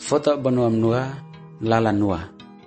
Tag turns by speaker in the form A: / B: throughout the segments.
A: foto banuam nua lala nua.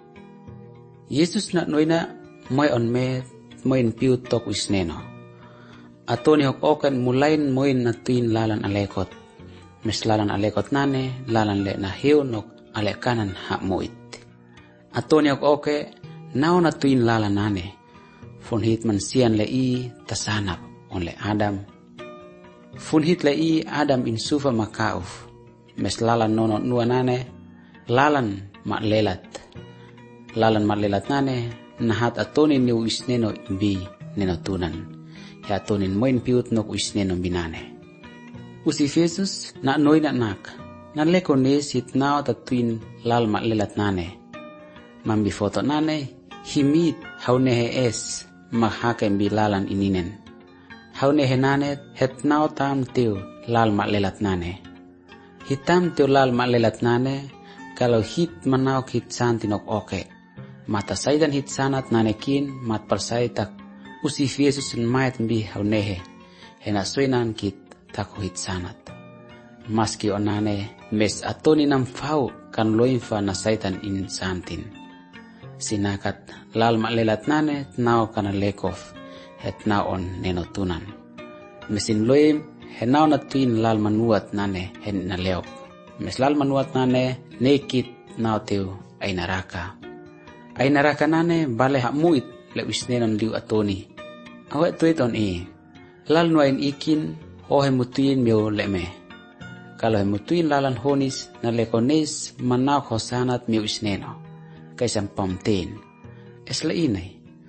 A: Yesus na noina moy on me moin piu tok wisneno. Atoni hok okan mulain moin na tuin lalan alekot. Mes lalan alekot nane lalan le na hiu nok ale kanan hak moit. Atoni hok oke nao na tuin lalan nane. Funhit man sian le i tasanap on le Adam. Funhit le i Adam in sufa makauf. Mes lalan nono nua nane lalan mak lelat. Lalan mak lelat nane nahat atoni ni wisneno imbi neno tunan. Ya atonin moin piut nok wisneno binane. Usi Jesus na noy na nak. Na leko ne sit nao tatuin lal mak lelat nane. Mambi foto nane himit haunehe es maghake imbi lalan ininen. Haunehe nane het nao tam tiu lal mak lelat nane. Hitam tiu lal mak lelat nane kalau hit manao hit santinok oke. Mata saidan hit sanat nanekin mat persaitak usif Yesus mayat mbi haunehe hena soinan kit tako hit sanat. Maski onane mes atoni nam fau kan loinfa na saitan in santin. Sinakat lal mak lelat nane tnao kana lekof het nao on neno tunan. Mesin loim henao na tuin lal manuat nane hen na leok. Mes lal manuat nane nekit nao tiu ay naraka. Ay naraka nane bale hak muit le wisnenon liu atoni. Awet tuit on lal nuain ikin ho hemutuin mio leme. Kalau hemutuin lalan honis na lekonis manao hosanat mio wisneno. Kaisang pamtin. Esla inay.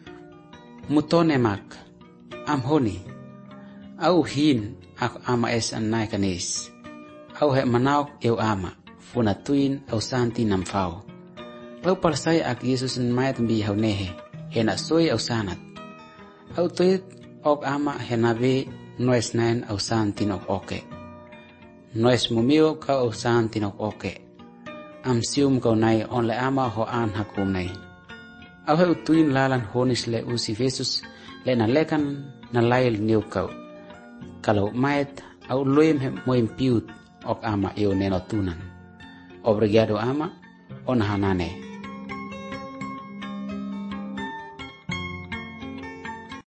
A: Mutone mak. Am honi. Au hin ak ama es anay kanis. Au he manao eu ama. Funatuin au santi namfao. Au parsay ak Yesus mayat mbi haunehe. Hena soy au sanat. Au tuit ok ama henabe noes nain au santin ok oke. Noes mumio ka au santin ok oke. Am sium kau nai on le ama ho an hakum nai. Au he utuin lalan honis le usi Jesus le na lekan na lail niu kau. Kalau mayat au loim he moim piut ok ama eo neno tunan. Obrigado ama on hanane.